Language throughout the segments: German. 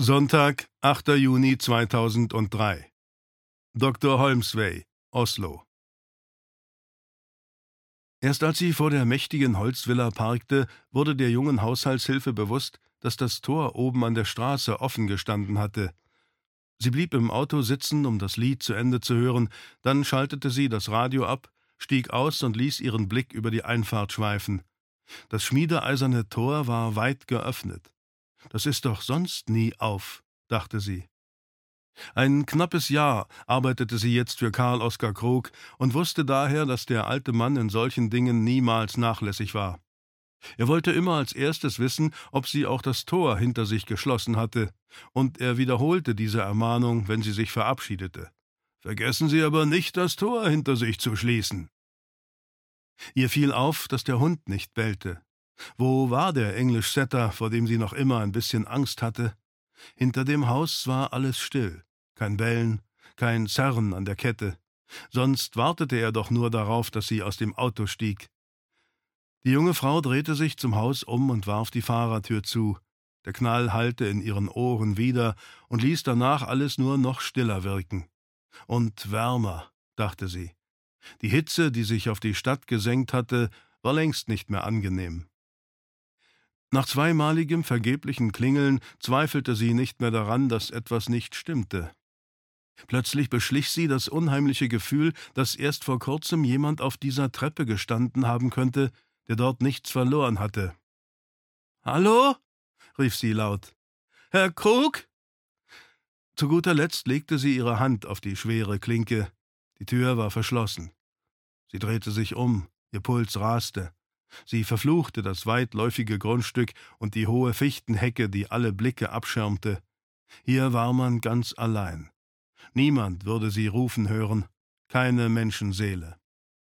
Sonntag, 8. Juni 2003. Dr. Holmsway, Oslo. Erst als sie vor der mächtigen Holzvilla parkte, wurde der jungen Haushaltshilfe bewusst, dass das Tor oben an der Straße offen gestanden hatte. Sie blieb im Auto sitzen, um das Lied zu Ende zu hören, dann schaltete sie das Radio ab, stieg aus und ließ ihren Blick über die Einfahrt schweifen. Das schmiedeeiserne Tor war weit geöffnet. »Das ist doch sonst nie auf«, dachte sie. Ein knappes Jahr arbeitete sie jetzt für Karl Oskar Krog und wusste daher, dass der alte Mann in solchen Dingen niemals nachlässig war. Er wollte immer als erstes wissen, ob sie auch das Tor hinter sich geschlossen hatte, und er wiederholte diese Ermahnung, wenn sie sich verabschiedete. »Vergessen Sie aber nicht, das Tor hinter sich zu schließen.« Ihr fiel auf, dass der Hund nicht bellte. Wo war der English Setter, vor dem sie noch immer ein bisschen Angst hatte? Hinter dem Haus war alles still. Kein Bellen, kein Zerren an der Kette. Sonst wartete er doch nur darauf, dass sie aus dem Auto stieg. Die junge Frau drehte sich zum Haus um und warf die Fahrertür zu. Der Knall hallte in ihren Ohren wider und ließ danach alles nur noch stiller wirken. Und wärmer, dachte sie. Die Hitze, die sich auf die Stadt gesenkt hatte, war längst nicht mehr angenehm. Nach zweimaligem vergeblichen Klingeln zweifelte sie nicht mehr daran, dass etwas nicht stimmte. Plötzlich beschlich sie das unheimliche Gefühl, dass erst vor kurzem jemand auf dieser Treppe gestanden haben könnte, der dort nichts verloren hatte. »Hallo?« rief sie laut. »Herr Krug?« Zu guter Letzt legte sie ihre Hand auf die schwere Klinke. Die Tür war verschlossen. Sie drehte sich um, ihr Puls raste. Sie verfluchte das weitläufige Grundstück und die hohe Fichtenhecke, die alle Blicke abschirmte. Hier war man ganz allein. Niemand würde sie rufen hören, keine Menschenseele.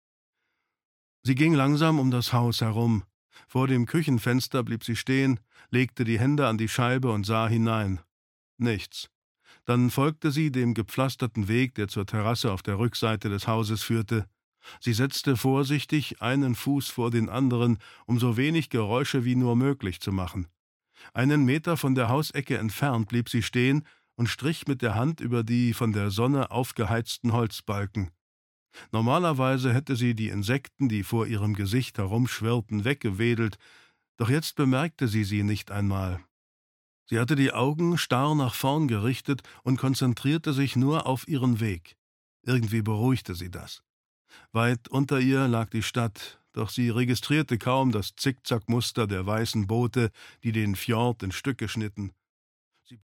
Sie ging langsam um das Haus herum. Vor dem Küchenfenster blieb sie stehen, legte die Hände an die Scheibe und sah hinein. Nichts. Dann folgte sie dem gepflasterten Weg, der zur Terrasse auf der Rückseite des Hauses führte. Sie setzte vorsichtig einen Fuß vor den anderen, um so wenig Geräusche wie nur möglich zu machen. Einen Meter von der Hausecke entfernt blieb sie stehen und strich mit der Hand über die von der Sonne aufgeheizten Holzbalken. Normalerweise hätte sie die Insekten, die vor ihrem Gesicht herumschwirrten, weggewedelt, doch jetzt bemerkte sie nicht einmal. Sie hatte die Augen starr nach vorn gerichtet und konzentrierte sich nur auf ihren Weg. Irgendwie beruhigte sie das. Weit unter ihr lag die Stadt, doch sie registrierte kaum das Zickzackmuster der weißen Boote, die den Fjord in Stücke schnitten.